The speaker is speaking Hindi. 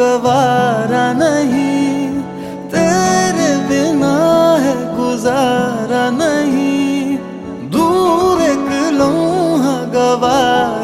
गवारा नहीं, तेरे बिना है गुजारा नहीं, दूर एक लम्हा गवारा